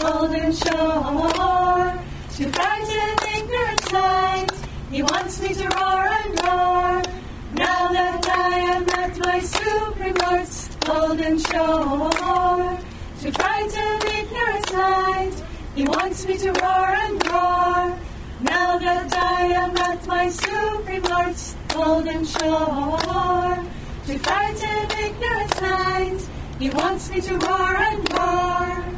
golden shore. To frighten ignorance light, he wants me to roar and roar. Now that I am at my supreme Lord's golden shore. To frighten ignorance light, he wants me to roar and roar. Now that I am at my supreme Lord's golden shore. To frighten ignorance light, he wants me to roar and roar.